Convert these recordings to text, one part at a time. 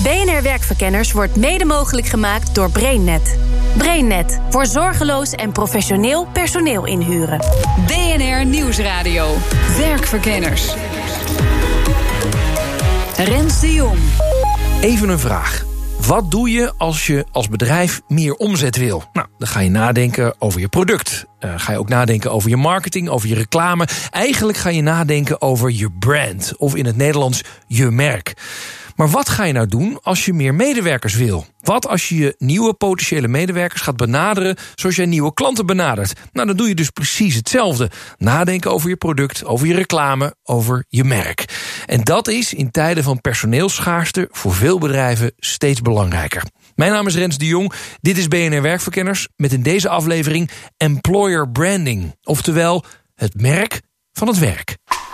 BNR Werkverkenners wordt mede mogelijk gemaakt door BrainNet. BrainNet, voor zorgeloos en professioneel personeel inhuren. BNR Nieuwsradio. Werkverkenners. Rens de Jong. Even een vraag. Wat doe je als je als bedrijf meer omzet wil? Nou, dan ga je nadenken over je product. Ga je ook nadenken over je marketing, over je reclame. Eigenlijk ga je nadenken over je brand. Of in het Nederlands je merk. Maar wat ga je nou doen als je meer medewerkers wil? Wat als je je nieuwe potentiële medewerkers gaat benaderen zoals jij nieuwe klanten benadert? Nou, dan doe je dus precies hetzelfde. Nadenken over je product, over je reclame, over je merk. En dat is in tijden van personeelsschaarste voor veel bedrijven steeds belangrijker. Mijn naam is Rens de Jong. Dit is BNR Werkverkenners met in deze aflevering Employer Branding. Oftewel het merk van het werk.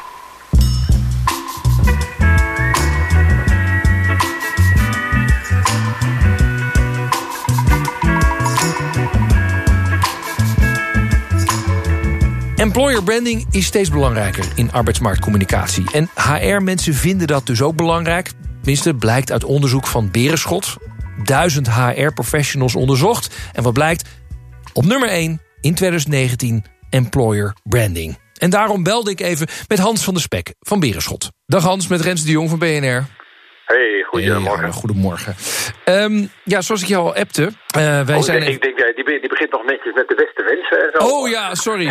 Employer branding is steeds belangrijker in arbeidsmarktcommunicatie. En HR-mensen vinden dat dus ook belangrijk. Tenminste, blijkt uit onderzoek van Berenschot. 1000 HR-professionals onderzocht. En wat blijkt? Op nummer 1 in 2019 employer branding. En daarom belde ik even met Hans van der Spek van Berenschot. Dag Hans, met Rens de Jong van BNR. Hey, goedemorgen. Goedemorgen. Zoals ik jou al appte... Ik denk, die begint nog netjes met de beste wensen en zo. Oh ja, sorry.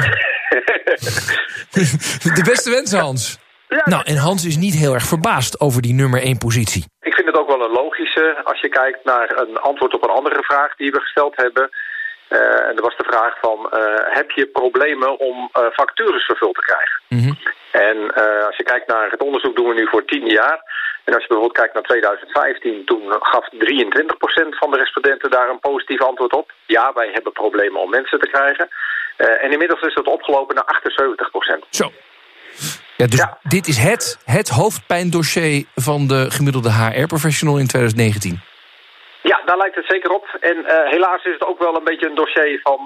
De beste wensen, Hans. Ja. Nou, en Hans is niet heel erg verbaasd over die nummer 1 positie. Ik vind het ook wel een logische als je kijkt naar een antwoord op een andere vraag die we gesteld hebben. En dat was de vraag van, heb je problemen om vacatures vervuld te krijgen? Mm-hmm. En als je kijkt naar het onderzoek doen we nu voor 10 jaar. En als je bijvoorbeeld kijkt naar 2015, toen gaf 23% van de respondenten daar een positief antwoord op. Ja, wij hebben problemen om mensen te krijgen. En inmiddels is dat opgelopen naar 78%. Zo. Ja, dus ja. Dit is het hoofdpijndossier van de gemiddelde HR-professional in 2019. Ja, daar lijkt het zeker op. En helaas is het ook wel een beetje een dossier van...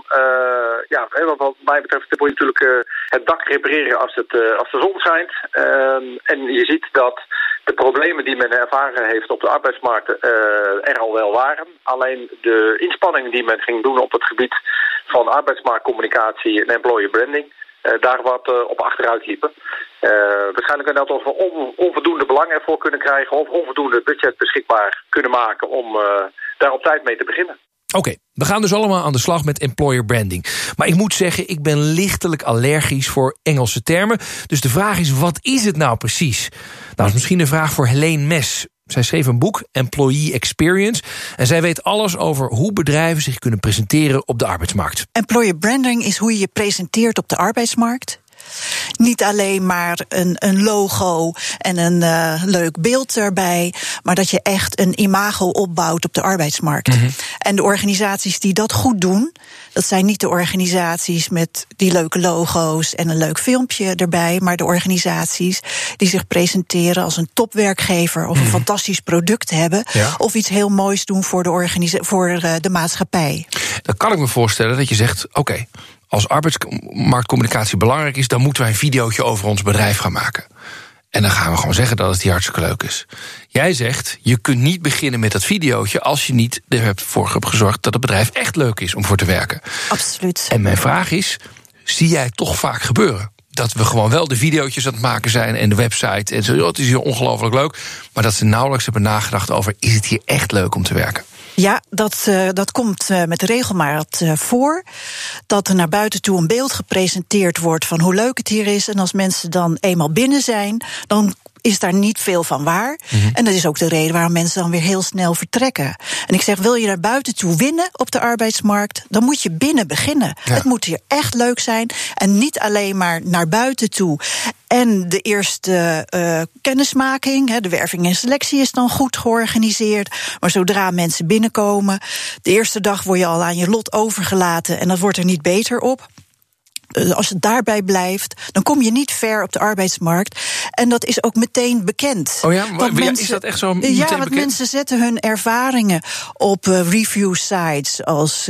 wat mij betreft moet je natuurlijk het dak repareren als de zon schijnt. En je ziet dat de problemen die men ervaren heeft op de arbeidsmarkt er al wel waren. Alleen de inspanningen die men ging doen op het gebied van arbeidsmarktcommunicatie en employer branding... daar wat op achteruit liepen. Waarschijnlijk dat we onvoldoende belang ervoor kunnen krijgen... of onvoldoende budget beschikbaar kunnen maken om daar op tijd mee te beginnen. Oké, we gaan dus allemaal aan de slag met employer branding. Maar ik moet zeggen, ik ben lichtelijk allergisch voor Engelse termen. Dus de vraag is, wat is het nou precies? Nou, dat is misschien een vraag voor Helene Mes. Zij schreef een boek, Employee Experience. En zij weet alles over hoe bedrijven zich kunnen presenteren op de arbeidsmarkt. Employer branding is hoe je je presenteert op de arbeidsmarkt. Niet alleen maar een logo en een leuk beeld erbij... maar dat je echt een imago opbouwt op de arbeidsmarkt. Mm-hmm. En de organisaties die dat goed doen... dat zijn niet de organisaties met die leuke logo's en een leuk filmpje erbij... maar de organisaties die zich presenteren als een topwerkgever... of een fantastisch product hebben... Ja. Of iets heel moois doen voor de maatschappij. Dan kan ik me voorstellen dat je zegt... oké, als arbeidsmarktcommunicatie belangrijk is... dan moeten wij een videootje over ons bedrijf gaan maken. En dan gaan we gewoon zeggen dat het hier hartstikke leuk is. Jij zegt, je kunt niet beginnen met dat videootje... als je niet ervoor hebt gezorgd dat het bedrijf echt leuk is om voor te werken. Absoluut. En mijn vraag is, zie jij toch vaak gebeuren? Dat we gewoon wel de videootjes aan het maken zijn en de website... en zo, het is hier ongelooflijk leuk... maar dat ze nauwelijks hebben nagedacht over... is het hier echt leuk om te werken? Ja, dat komt met regelmaat voor. Dat er naar buiten toe een beeld gepresenteerd wordt van hoe leuk het hier is. En als mensen dan eenmaal binnen zijn, dan is daar niet veel van waar. Mm-hmm. En dat is ook de reden waarom mensen dan weer heel snel vertrekken. En ik zeg, wil je naar buiten toe winnen op de arbeidsmarkt... dan moet je binnen beginnen. Ja. Het moet hier echt leuk zijn. En niet alleen maar naar buiten toe. En de eerste kennismaking, de werving en selectie is dan goed georganiseerd. Maar zodra mensen binnenkomen, de eerste dag word je al aan je lot overgelaten... en dat wordt er niet beter op. als het daarbij blijft, dan kom je niet ver op de arbeidsmarkt. En dat is ook meteen bekend. Oh ja? Is dat echt zo meteen bekend? Ja, want mensen zetten hun ervaringen op review sites als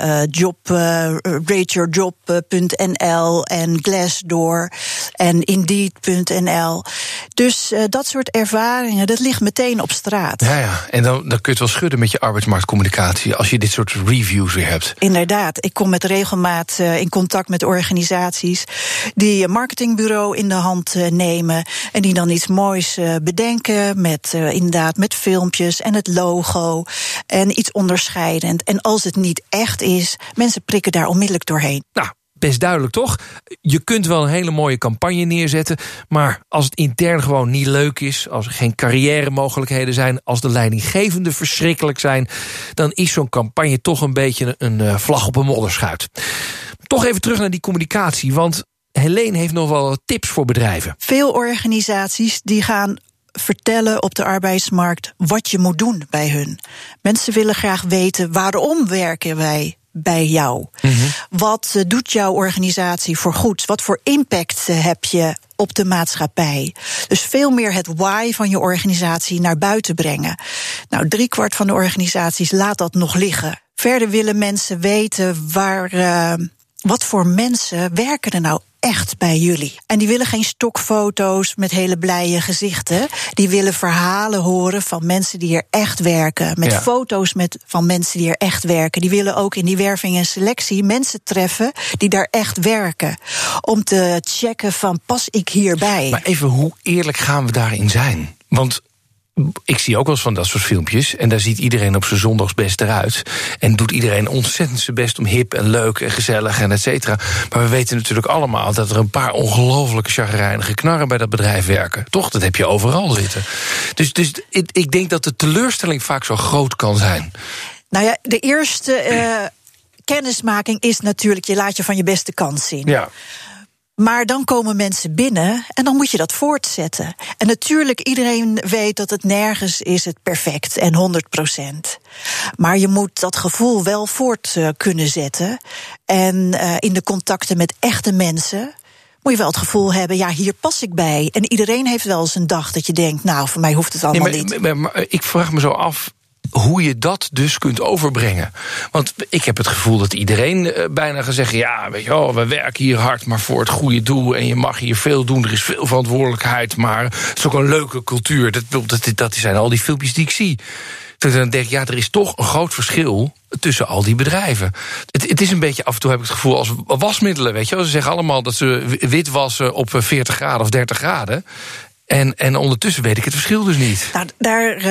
rateyourjob.nl en Glassdoor en Indeed.nl. Dus dat soort ervaringen, dat ligt meteen op straat. Ja. En dan kun je het wel schudden met je arbeidsmarktcommunicatie als je dit soort reviews weer hebt. Inderdaad. Ik kom met regelmaat in contact met organisaties die een marketingbureau in de hand nemen en die dan iets moois bedenken met inderdaad met filmpjes en het logo en iets onderscheidend. En als het niet echt is, mensen prikken daar onmiddellijk doorheen. Nou, best duidelijk toch? Je kunt wel een hele mooie campagne neerzetten, maar als het intern gewoon niet leuk is, als er geen carrière-mogelijkheden zijn, als de leidinggevenden verschrikkelijk zijn, dan is zo'n campagne toch een beetje een vlag op een modderschuit. Toch even terug naar die communicatie, want Helene heeft nog wel tips voor bedrijven. Veel organisaties die gaan vertellen op de arbeidsmarkt wat je moet doen bij hun. Mensen willen graag weten waarom werken wij bij jou. Mm-hmm. Wat doet jouw organisatie voor goed? Wat voor impact heb je op de maatschappij? Dus veel meer het why van je organisatie naar buiten brengen. Nou, 3/4 van de organisaties laat dat nog liggen. Verder willen mensen weten wat voor mensen werken er nou echt bij jullie. En die willen geen stokfoto's met hele blije gezichten. Die willen verhalen horen van mensen die er echt werken. Met foto's van mensen die er echt werken. Die willen ook in die werving en selectie mensen treffen die daar echt werken. Om te checken van, pas ik hierbij? Maar even, hoe eerlijk gaan we daarin zijn? Want ik zie ook wel eens van dat soort filmpjes en daar ziet iedereen op zijn zondagsbest eruit en doet iedereen ontzettend zijn best om hip en leuk en gezellig en et cetera. Maar we weten natuurlijk allemaal dat er een paar ongelooflijke chagrijnige knarren bij dat bedrijf werken. Toch? Dat heb je overal zitten. Dus ik denk dat de teleurstelling vaak zo groot kan zijn. Nou ja, de eerste kennismaking is natuurlijk, je laat je van je beste kant zien. Ja. Maar dan komen mensen binnen en dan moet je dat voortzetten. En natuurlijk, iedereen weet dat het nergens is het perfect en 100%. Maar je moet dat gevoel wel voort kunnen zetten. En in de contacten met echte mensen moet je wel het gevoel hebben, ja, hier pas ik bij. En iedereen heeft wel eens een dag dat je denkt, nou, voor mij hoeft het allemaal niet. Maar ik vraag me zo af hoe je dat dus kunt overbrengen. Want ik heb het gevoel dat iedereen bijna gaat zeggen, ja, weet je wel, we werken hier hard, maar voor het goede doel en je mag hier veel doen, er is veel verantwoordelijkheid, maar het is ook een leuke cultuur. Dat zijn al die filmpjes die ik zie. Dus dan denk ik, ja, er is toch een groot verschil tussen al die bedrijven. Het is een beetje, af en toe heb ik het gevoel als wasmiddelen, weet je wel. Ze zeggen allemaal dat ze wit wassen op 40 graden of 30 graden. En ondertussen weet ik het verschil dus niet. Nou, daar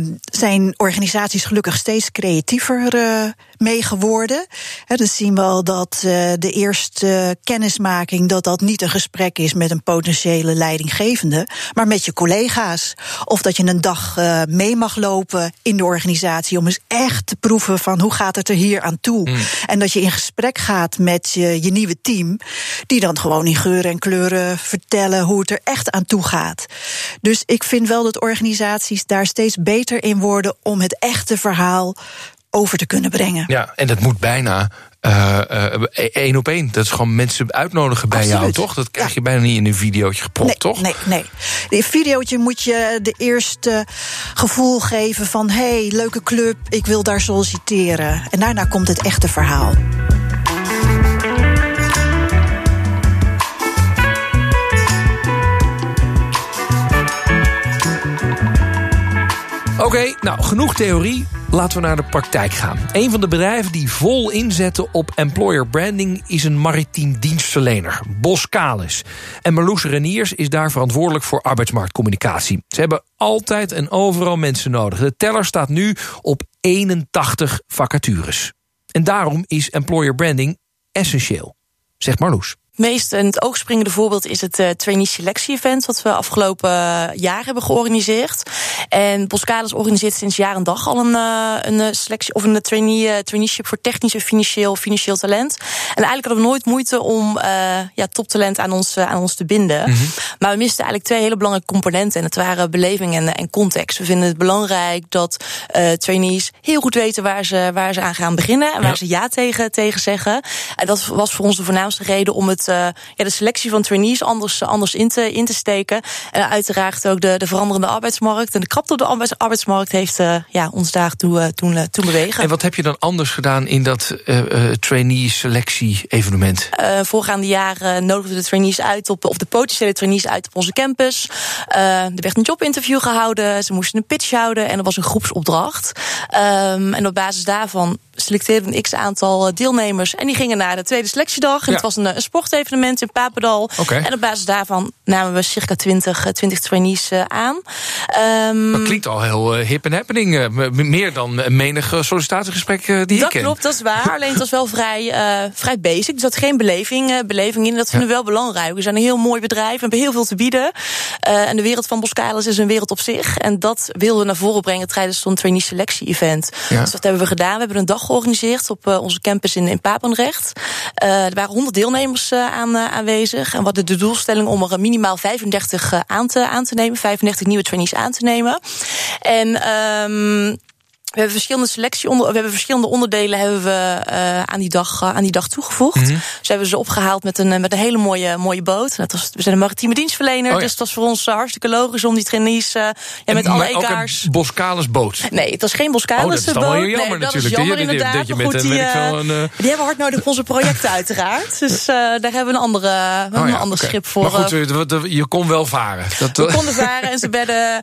zijn organisaties gelukkig steeds creatiever mee geworden. Dus zien we al dat de eerste kennismaking dat niet een gesprek is met een potentiële leidinggevende, maar met je collega's. Of dat je een dag mee mag lopen in de organisatie om eens echt te proeven van hoe gaat het er hier aan toe. En dat je in gesprek gaat met je nieuwe team, die dan gewoon in geuren en kleuren vertellen hoe het er echt aan toe gaat. Dus ik vind wel dat organisaties daar steeds beter in worden om het echte verhaal over te kunnen brengen. Ja, en dat moet bijna 1 op 1. Dat is gewoon mensen uitnodigen bij jou, toch? Dat krijg je bijna niet in een videootje gepropt, toch? Nee. In videootje moet je de eerste gevoel geven van, hey, leuke club, ik wil daar solliciteren. En daarna komt het echte verhaal. Oké, nou, genoeg theorie. Laten we naar de praktijk gaan. Een van de bedrijven die vol inzetten op employer branding is een maritiem dienstverlener, Boskalis. En Marloes Reniers is daar verantwoordelijk voor arbeidsmarktcommunicatie. Ze hebben altijd en overal mensen nodig. De teller staat nu op 81 vacatures. En daarom is employer branding essentieel, zegt Marloes. meest in het oog springende voorbeeld is het trainee selectie-event wat we afgelopen jaar hebben georganiseerd. En Boskalis organiseert sinds jaar en dag al een selectie of een traineeship voor technisch en financieel talent. En eigenlijk hadden we nooit moeite om toptalent aan ons te binden. Mm-hmm. Maar we misten eigenlijk 2 hele belangrijke componenten. En het waren beleving en context. We vinden het belangrijk dat trainees heel goed weten waar ze aan gaan beginnen en waar ze ja tegen zeggen. En dat was voor ons de voornaamste reden om de selectie van trainees anders in te steken. En uiteraard ook de veranderende arbeidsmarkt en de krapte op de arbeidsmarkt heeft ons daartoe toen bewegen. En wat heb je dan anders gedaan in dat trainee-selectie-evenement? Voorgaande jaren nodigden we de trainees uit of de potentiële trainees uit op onze campus. Er werd een jobinterview gehouden, ze moesten een pitch houden en er was een groepsopdracht. En op basis daarvan selecteerden we een x-aantal deelnemers en die gingen naar de tweede selectiedag. En het was een sportevenement in Papendal. Okay. En op basis daarvan namen we circa 20 trainees aan. Dat klinkt al heel hip en happening. Meer dan menig sollicitatiegesprek die ik ken. Dat klopt, dat is waar. Alleen het was wel vrij basic. Dus dat geen beleving in. Dat vinden we wel belangrijk. We zijn een heel mooi bedrijf. We hebben heel veel te bieden. En de wereld van Boskalis is een wereld op zich. En dat wilden we naar voren brengen tijdens zo'n trainee selectie-event. Ja. Dus dat hebben we gedaan. We hebben een dag georganiseerd op onze campus in Papendrecht. Er waren 100 deelnemers aanwezig. En we hadden de doelstelling om er minimaal 35 aan te nemen. 35 nieuwe trainees aan te nemen. En we hebben verschillende onderdelen aan die dag toegevoegd. Mm-hmm. Dus hebben ze opgehaald met een hele mooie boot. We zijn een maritieme dienstverlener, dus het was voor ons hartstikke logisch om die trainees met alle EK's. Een Boskalis boot? Nee, het was geen Boskalis boot. Dat is dan wel jammer dat natuurlijk. Is jammer inderdaad. Die hebben hard nodig op onze projecten uiteraard. Dus daar hebben we een ander schip voor. Maar goed, je kon wel varen. We konden varen en ze werden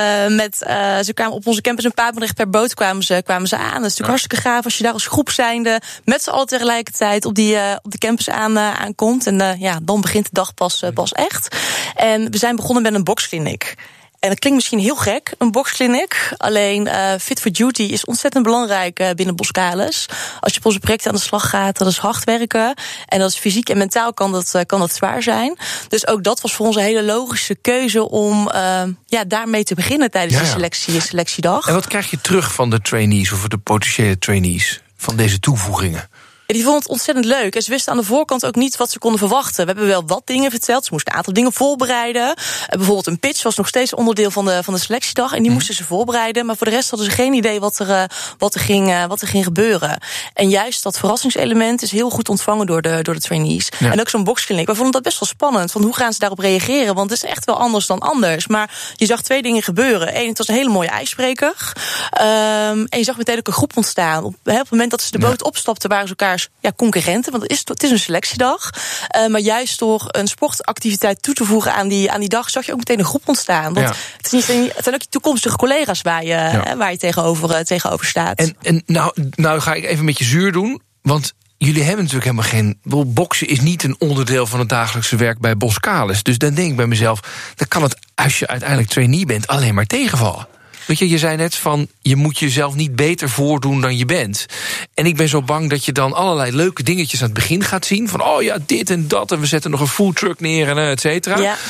ze kwamen op onze campus in Papendrecht per boot kwamen ze aan. Dat is natuurlijk hartstikke gaaf als je daar als groep zijnde met z'n allen tegelijkertijd op de campus aankomt. En dan begint de dag pas echt. En we zijn begonnen met een boxclinic. En dat klinkt misschien heel gek, een boxclinic. Alleen Fit for Duty is ontzettend belangrijk binnen Boskalis. Als je op onze projecten aan de slag gaat, dat is hard werken. En dat is fysiek en mentaal kan dat zwaar zijn. Dus ook dat was voor ons een hele logische keuze om daarmee te beginnen tijdens de selectiedag. En wat krijg je terug van de trainees of de potentiële trainees van deze toevoegingen? Die vonden het ontzettend leuk. En ze wisten aan de voorkant ook niet wat ze konden verwachten. We hebben wel wat dingen verteld. Ze moesten een aantal dingen voorbereiden. Bijvoorbeeld een pitch was nog steeds onderdeel van de selectiedag. En die moesten ze voorbereiden. Maar voor de rest hadden ze geen idee wat er ging gebeuren. En juist dat verrassingselement is heel goed ontvangen door de trainees. Ja. En ook zo'n boxclinic. We vonden dat best wel spannend. Van hoe gaan ze daarop reageren? Want het is echt wel anders dan anders. Maar je zag 2 dingen gebeuren. 1, het was een hele mooie ijsbreker. En je zag meteen ook een groep ontstaan. Op het moment dat ze de boot opstapten, waren ze elkaars concurrenten, want het is een selectiedag. Maar juist door een sportactiviteit toe te voegen aan die dag, zag je ook meteen een groep ontstaan. Want het zijn ook je toekomstige collega's waar je tegenover staat. En nou ga ik even met je zuur doen, want jullie hebben natuurlijk helemaal geen... Boksen is niet een onderdeel van het dagelijkse werk bij Boskalis. Dus dan denk ik bij mezelf, dan kan het, als je uiteindelijk trainee bent, alleen maar tegenvallen. Weet je zei net van, je moet jezelf niet beter voordoen dan je bent. En ik ben zo bang dat je dan allerlei leuke dingetjes aan het begin gaat zien. Van, dit en dat, en we zetten nog een foodtruck neer, en et cetera. Ja.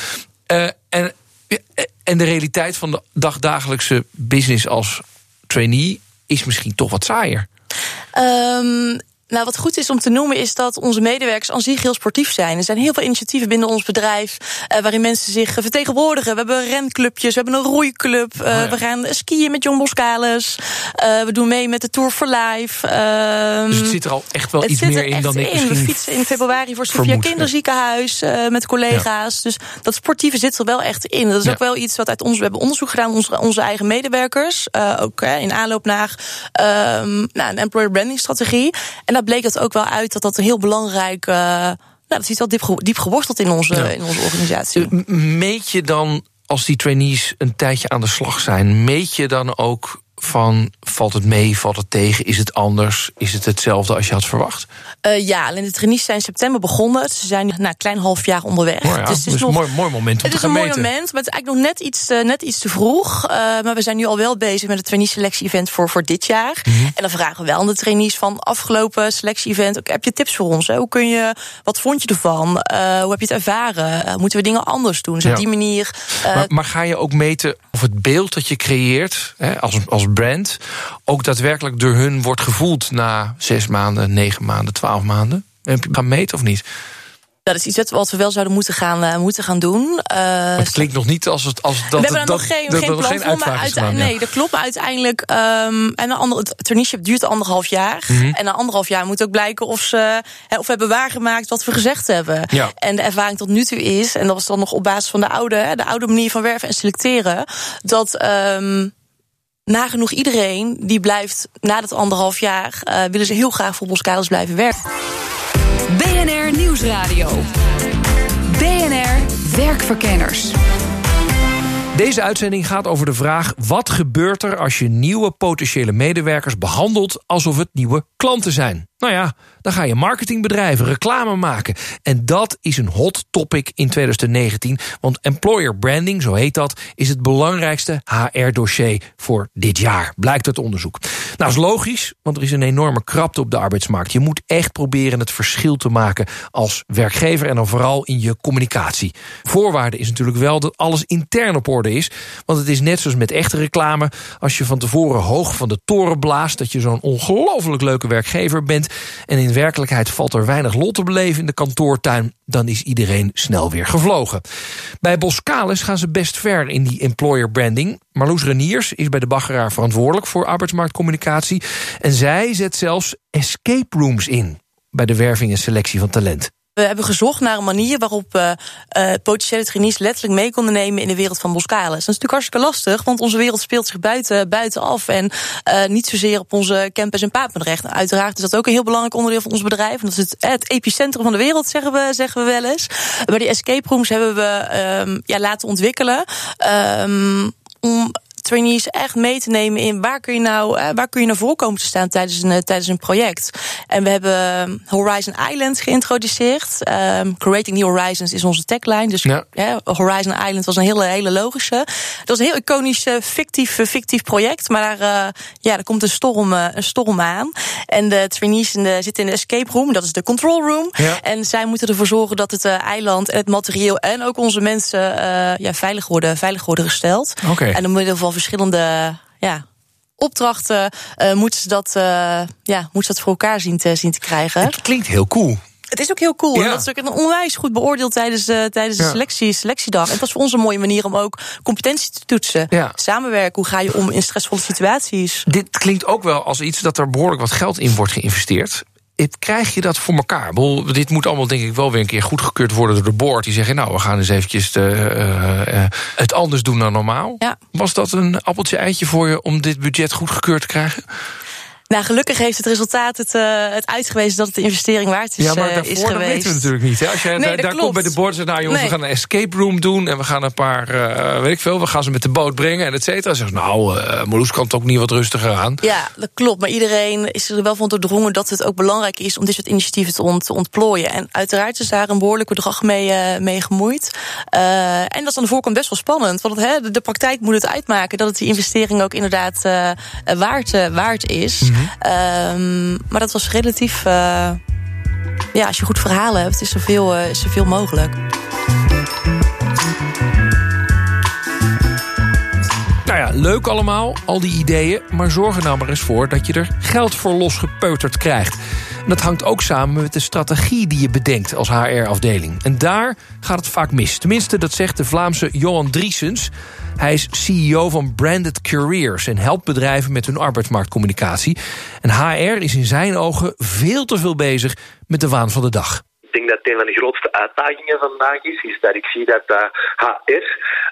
En de realiteit van de dagdagelijkse business als trainee is misschien toch wat saaier. Wat goed is om te noemen is dat onze medewerkers aan zich heel sportief zijn. Er zijn heel veel initiatieven binnen ons bedrijf waarin mensen zich vertegenwoordigen. We hebben renclubjes, we hebben een roeiclub. We gaan skiën met Jong Boskalis. We doen mee met de Tour for Life. Dus het zit er al echt wel iets meer in dan ik misschien. We fietsen in februari voor Sophia Kinderziekenhuis met collega's. Ja. Dus dat sportieve zit er wel echt in. Dat is ook wel iets wat we hebben onderzoek gedaan, onze eigen medewerkers. Ook in aanloop naar een employer branding strategie. En daar bleek het ook wel uit dat een heel belangrijk... dat zit wel diep geworteld in onze organisatie. Meet je dan, als die trainees een tijdje aan de slag zijn, meet je dan ook van valt het mee, valt het tegen, is het anders, is het hetzelfde als je had verwacht? Ja, alleen de trainees zijn in september begonnen. Ze zijn een klein half jaar onderweg. Oh ja, dus het is een mooi moment om te gaan meten. Het is een mooi moment, maar het is eigenlijk nog net iets te vroeg. Maar we zijn nu al wel bezig met het trainee-selectie-event voor dit jaar. Mm-hmm. En dan vragen we wel aan de trainees van afgelopen selectie-event, heb je tips voor ons? Wat vond je ervan? Hoe heb je het ervaren? Moeten we dingen anders doen? Dus op die manier. Maar ga je ook meten of het beeld dat je creëert als brand ook daadwerkelijk door hun wordt gevoeld na 6 maanden, 9 maanden, 12 maanden? Heb je gaan meten of niet? Dat is iets wat we wel zouden moeten gaan doen. Het klinkt nog niet als dat. We hebben er nog geen plan voor. Nee, dat klopt. Uiteindelijk. Het traineeship duurt 1,5 jaar. Mm-hmm. En na 1,5 jaar moet ook blijken of we hebben waargemaakt wat we gezegd hebben. Ja. En de ervaring tot nu toe is, en dat was dan nog op basis van de oude manier van werven en selecteren, dat nagenoeg iedereen die blijft na dat 1,5 jaar, willen ze heel graag voor Boskalis blijven werken. BNR Nieuwsradio. BNR Werkverkenners. Deze uitzending gaat over de vraag: wat gebeurt er als je nieuwe potentiële medewerkers behandelt alsof het nieuwe klanten zijn? Nou ja, dan ga je marketingbedrijven reclame maken. En dat is een hot topic in 2019. Want employer branding, zo heet dat, is het belangrijkste HR-dossier voor dit jaar. Blijkt uit onderzoek. Nou, is logisch, want er is een enorme krapte op de arbeidsmarkt. Je moet echt proberen het verschil te maken als werkgever en dan vooral in je communicatie. Voorwaarde is natuurlijk wel dat alles intern op orde is. Want het is net zoals met echte reclame. Als je van tevoren hoog van de toren blaast dat je zo'n ongelooflijk leuke werkgever bent en in werkelijkheid valt er weinig lol te beleven in de kantoortuin, dan is iedereen snel weer gevlogen. Bij Boskalis gaan ze best ver in die employer branding. Marloes Reniers is bij de baggeraar verantwoordelijk voor arbeidsmarktcommunicatie en zij zet zelfs escape rooms in bij de werving en selectie van talent. We hebben gezocht naar een manier waarop potentiële trainees letterlijk mee konden nemen in de wereld van Boskalis. Dat is natuurlijk hartstikke lastig, want onze wereld speelt zich buitenaf en niet zozeer op onze campus in Papendrecht. Nou, uiteraard is dat ook een heel belangrijk onderdeel van ons bedrijf. En dat is het epicentrum van de wereld, zeggen we wel eens. Maar die escape rooms hebben we laten ontwikkelen om trainees echt mee te nemen in waar kun je naar voren komen te staan tijdens een project. En we hebben Horizon Island geïntroduceerd. Creating New Horizons is onze tagline. Dus Horizon Island was een hele logische. Dat was een heel iconisch fictief project. Maar daar komt een storm aan. En de trainees zitten in de escape room. Dat is de control room. Ja. En zij moeten ervoor zorgen dat het eiland en het materieel en ook onze mensen veilig worden gesteld. Okay. En door middel van verschillende opdrachten moeten ze dat voor elkaar zien te krijgen. Het klinkt heel cool. Het is ook heel cool. Ja. En dat is ook een onwijs goed beoordeeld tijdens de selectiedag. En het was voor ons een mooie manier om ook competentie te toetsen. Ja. Samenwerken, hoe ga je om in stressvolle situaties? Dit klinkt ook wel als iets dat er behoorlijk wat geld in wordt geïnvesteerd. Krijg je dat voor elkaar? Dit moet allemaal denk ik wel weer een keer goedgekeurd worden door de board. Die zeggen, nou, we gaan eens eventjes het anders doen dan normaal. Ja. Was dat een appeltje-eitje voor je om dit budget goedgekeurd te krijgen? Nou, gelukkig heeft het resultaat het uitgewezen dat het de investering waard is. Ja, maar daarvoor is geweest. Dat weten we natuurlijk niet. Hè? Als jij daar komt bij de board en zegt, nou jongens, we gaan een escape room doen en we gaan een paar, we gaan ze met de boot brengen en et cetera. Zegt, Marloes kan het ook niet wat rustiger aan. Ja, dat klopt. Maar iedereen is er wel van doordrongen dat het ook belangrijk is om dit soort initiatieven te ontplooien. En uiteraard is daar een behoorlijk bedrag mee gemoeid. En dat is aan de voorkant best wel spannend. Want de praktijk moet het uitmaken dat het die investering ook inderdaad waard is. Mm-hmm. Maar dat was relatief. Als je goed verhalen hebt, is er veel mogelijk. Nou ja, leuk allemaal, al die ideeën. Maar zorg er nou maar eens voor dat je er geld voor losgepeuterd krijgt. En dat hangt ook samen met de strategie die je bedenkt als HR-afdeling. En daar gaat het vaak mis. Tenminste, dat zegt de Vlaamse Johan Driessens. Hij is CEO van Branded Careers en helpt bedrijven met hun arbeidsmarktcommunicatie. En HR is in zijn ogen veel te veel bezig met de waan van de dag. Ik denk dat een van de grootste uitdagingen vandaag is dat ik zie dat HR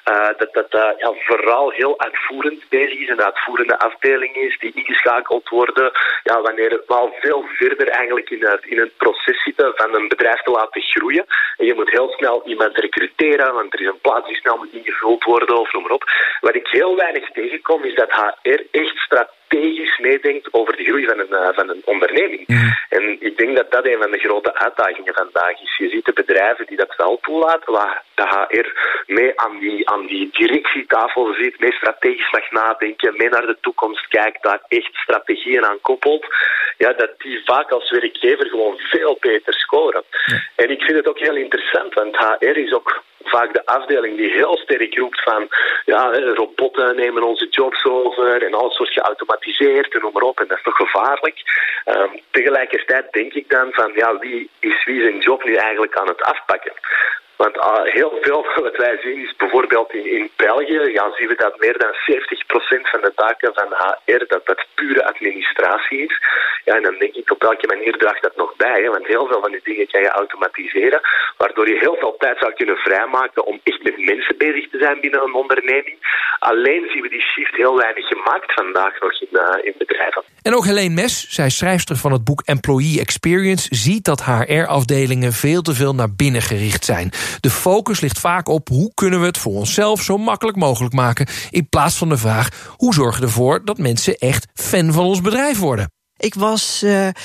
vooral heel uitvoerend bezig is. Een uitvoerende afdeling is die ingeschakeld worden wanneer we al veel verder eigenlijk in het proces zitten van een bedrijf te laten groeien. En je moet heel snel iemand recruteren, want er is een plaats die snel moet ingevuld worden of noem maar op. Wat ik heel weinig tegenkom is dat HR echt strategisch meedenkt over de groei van een onderneming. En ik denk dat dat een van de grote uitdagingen vandaag is. Je ziet de bedrijven die dat wel toelaten, waar de HR mee aan die directietafel zit, mee strategisch mag nadenken, mee naar de toekomst kijkt, daar echt strategieën aan koppelt, dat die vaak als werkgever gewoon veel beter scoren. Ja. En ik vind het ook heel interessant, want HR is ook vaak de afdeling die heel sterk roept van robotten nemen onze jobs over en alles wordt geautomatiseerd en noem maar op en dat is toch gevaarlijk. Tegelijkertijd denk ik dan van wie zijn job nu eigenlijk aan het afpakken? Want heel veel wat wij zien is bijvoorbeeld in België, zien we dat meer dan 70% van de taken van HR, dat pure administratie is. Ja, en dan denk ik, op welke manier draagt dat nog bij? Hè? Want heel veel van die dingen kan je automatiseren, waardoor je heel veel tijd zou kunnen vrijmaken om echt met mensen bezig te zijn binnen een onderneming. Alleen zien we die shift heel weinig gemaakt vandaag nog in bedrijven. En ook Helene Mes, zij schrijfster van het boek Employee Experience, ziet dat HR-afdelingen veel te veel naar binnen gericht zijn. De focus ligt vaak op hoe kunnen we het voor onszelf zo makkelijk mogelijk maken, in plaats van de vraag hoe zorgen we ervoor dat mensen echt fan van ons bedrijf worden. Ik was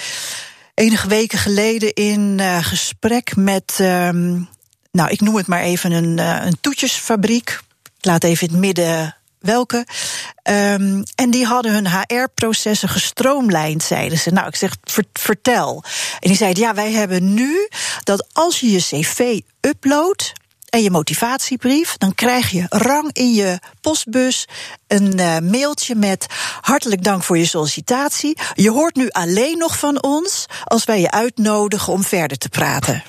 enige weken geleden in gesprek met, ik noem het maar even een toetjesfabriek. Ik laat even in het midden welke. En die hadden hun HR-processen gestroomlijnd, zeiden ze. Nou, ik zeg, vertel. En die zeiden, wij hebben nu dat als je je cv uploadt en je motivatiebrief, dan krijg je rang in je postbus een mailtje met hartelijk dank voor je sollicitatie. Je hoort nu alleen nog van ons als wij je uitnodigen om verder te praten.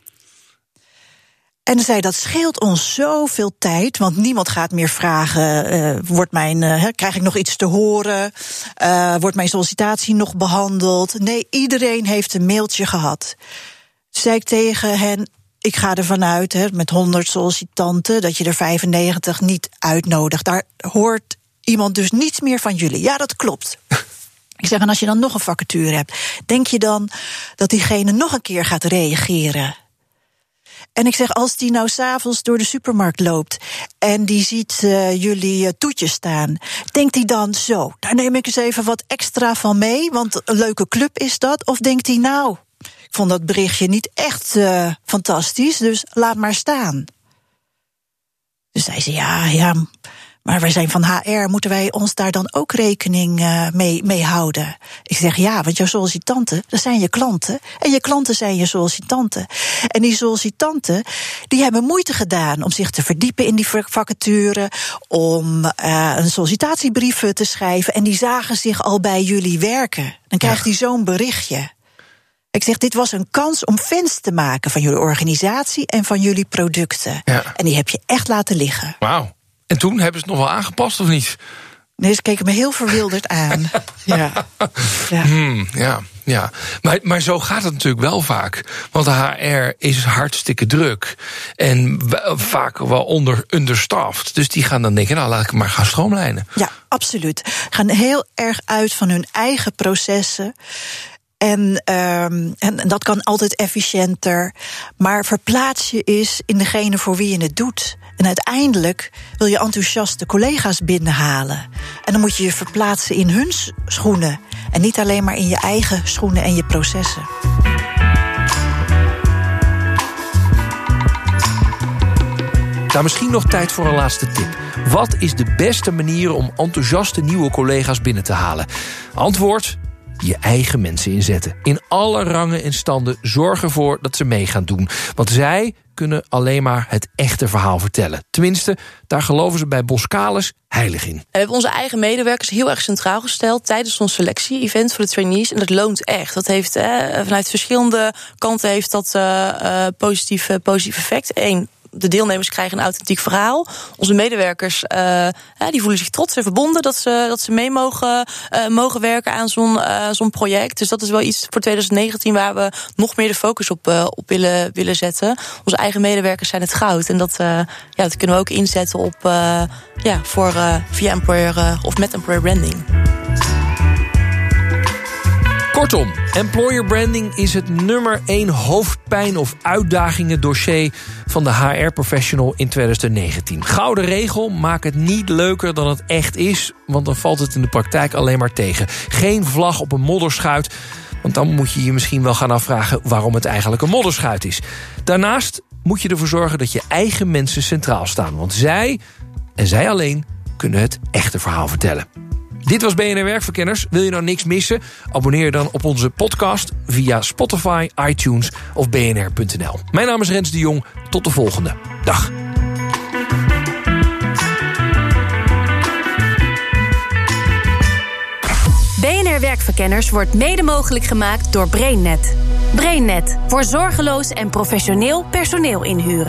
En zei, dat scheelt ons zoveel tijd, want niemand gaat meer vragen, krijg ik nog iets te horen? Wordt mijn sollicitatie nog behandeld? Nee, iedereen heeft een mailtje gehad. Zei ik tegen hen, ik ga ervan uit, met 100 sollicitanten, dat je er 95 niet uitnodigt. Daar hoort iemand dus niets meer van jullie. Ja, dat klopt. Ik zeg, en als je dan nog een vacature hebt, denk je dan dat diegene nog een keer gaat reageren? En ik zeg, als die nou 's avonds door de supermarkt loopt en die ziet jullie toetjes staan, denkt hij dan zo, daar neem ik eens even wat extra van mee, want een leuke club is dat? Of denkt hij, nou, ik vond dat berichtje niet echt fantastisch, dus laat maar staan. Dus zei ze, ja, maar wij zijn van HR, moeten wij ons daar dan ook rekening mee houden? Ik zeg, ja, want jouw sollicitanten, dat zijn je klanten. En je klanten zijn je sollicitanten. En die sollicitanten, die hebben moeite gedaan om zich te verdiepen in die vacature, om een sollicitatiebrief te schrijven. En die zagen zich al bij jullie werken. Dan krijgt hij zo'n berichtje. Ik zeg, dit was een kans om fans te maken van jullie organisatie en van jullie producten. Ja. En die heb je echt laten liggen. Wauw. En toen hebben ze het nog wel aangepast, of niet? Nee, ze keken me heel verwilderd aan. Ja. Maar zo gaat het natuurlijk wel vaak. Want de HR is hartstikke druk. En vaak wel understaffed. Dus die gaan dan denken, nou, laat ik het maar gaan stroomlijnen. Ja, absoluut. Gaan heel erg uit van hun eigen processen. En dat kan altijd efficiënter. Maar verplaats je eens in degene voor wie je het doet. En uiteindelijk wil je enthousiaste collega's binnenhalen. En dan moet je je verplaatsen in hun schoenen. En niet alleen maar in je eigen schoenen en je processen. Nou, misschien nog tijd voor een laatste tip. Wat is de beste manier om enthousiaste nieuwe collega's binnen te halen? Antwoord: je eigen mensen inzetten. In alle rangen en standen zorg ervoor dat ze mee gaan doen. Want zij kunnen alleen maar het echte verhaal vertellen. Tenminste, daar geloven ze bij Boskalis heilig in. We hebben onze eigen medewerkers heel erg centraal gesteld tijdens ons selectie-event voor de trainees. En dat loont echt. Dat heeft vanuit verschillende kanten heeft dat positief effect. Eén, de deelnemers krijgen een authentiek verhaal. Onze medewerkers die voelen zich trots en verbonden dat ze mee mogen werken aan zo'n project. Dus dat is wel iets voor 2019 waar we nog meer de focus op willen zetten. Onze eigen medewerkers zijn het goud. En dat kunnen we ook inzetten op via employer of met employer branding. Kortom, employer branding is het nummer 1 hoofdpijn of uitdagingen dossier van de HR-professional in 2019. Gouden regel, maak het niet leuker dan het echt is, want dan valt het in de praktijk alleen maar tegen. Geen vlag op een modderschuit, want dan moet je je misschien wel gaan afvragen waarom het eigenlijk een modderschuit is. Daarnaast moet je ervoor zorgen dat je eigen mensen centraal staan, want zij en zij alleen kunnen het echte verhaal vertellen. Dit was BNR Werkverkenners. Wil je nou niks missen? Abonneer je dan op onze podcast via Spotify, iTunes of bnr.nl. Mijn naam is Rens de Jong. Tot de volgende. Dag. BNR Werkverkenners wordt mede mogelijk gemaakt door BrainNet. BrainNet voor zorgeloos en professioneel personeel inhuren.